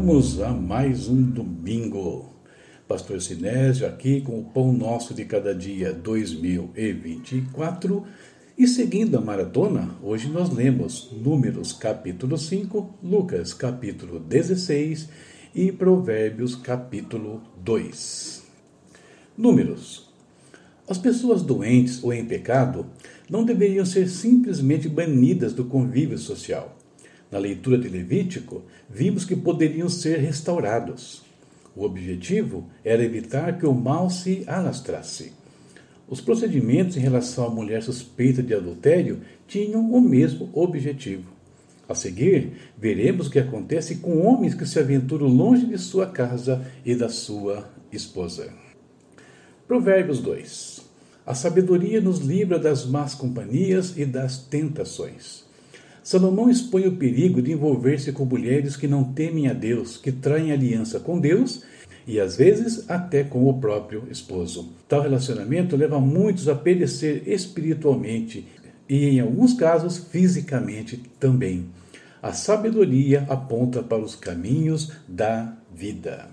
Chegamos a mais um domingo. Pastor Sinésio aqui com o Pão Nosso de Cada Dia 2024. E seguindo a maratona, hoje nós lemos Números capítulo 5, Lucas capítulo 16 e Provérbios capítulo 2. Números. As pessoas doentes ou em pecado não deveriam ser simplesmente banidas do convívio social. Na leitura de Levítico, vimos que poderiam ser restaurados. O objetivo era evitar que o mal se alastrasse. Os procedimentos em relação à mulher suspeita de adultério tinham o mesmo objetivo. A seguir, veremos o que acontece com homens que se aventuram longe de sua casa e da sua esposa. Provérbios 2. A sabedoria nos livra das más companhias e das tentações. Salomão expõe o perigo de envolver-se com mulheres que não temem a Deus, que traem aliança com Deus e, às vezes, até com o próprio esposo. Tal relacionamento leva muitos a perecer espiritualmente e, em alguns casos, fisicamente também. A sabedoria aponta para os caminhos da vida.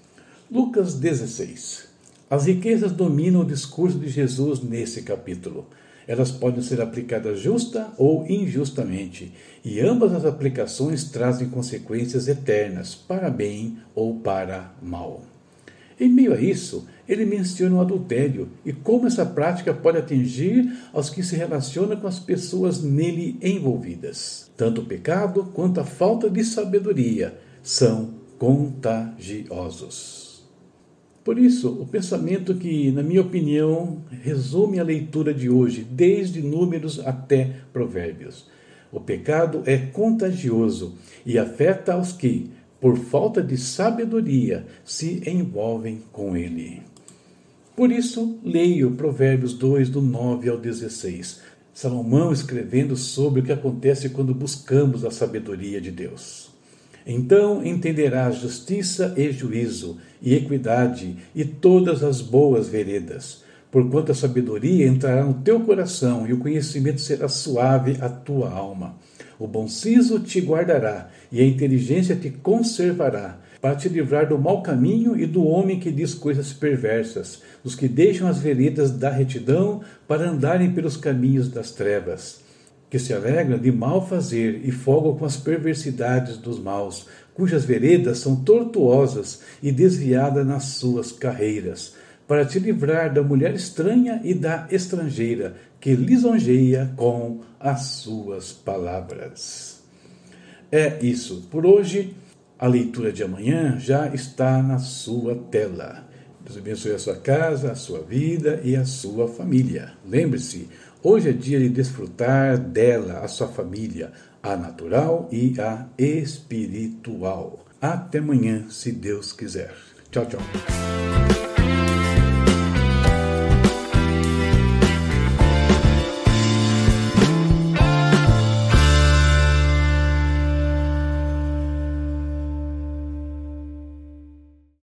Lucas 16. As riquezas dominam o discurso de Jesus nesse capítulo. Elas podem ser aplicadas justa ou injustamente, e ambas as aplicações trazem consequências eternas, para bem ou para mal. Em meio a isso, ele menciona o adultério e como essa prática pode atingir aos que se relacionam com as pessoas nele envolvidas. Tanto o pecado quanto a falta de sabedoria são contagiosos. Por isso, o pensamento que, na minha opinião, resume a leitura de hoje, desde Números até Provérbios. O pecado é contagioso e afeta aos que, por falta de sabedoria, se envolvem com ele. Por isso, leio Provérbios 2, do 9 ao 16. Salomão escrevendo sobre o que acontece quando buscamos a sabedoria de Deus. Então entenderás justiça e juízo, e equidade, e todas as boas veredas. Porquanto a sabedoria entrará no teu coração, e o conhecimento será suave à tua alma. O bom siso te guardará, e a inteligência te conservará, para te livrar do mau caminho e do homem que diz coisas perversas, dos que deixam as veredas da retidão para andarem pelos caminhos das trevas, que se alegram de mal fazer e folgam com as perversidades dos maus, cujas veredas são tortuosas e desviadas nas suas carreiras, para te livrar da mulher estranha e da estrangeira, que lisonjeia com as suas palavras. É isso. Por hoje, a leitura de amanhã já está na sua tela. Deus abençoe a sua casa, a sua vida e a sua família. Lembre-se, hoje é dia de desfrutar dela, a sua família, a natural e a espiritual. Até amanhã, se Deus quiser. Tchau, tchau.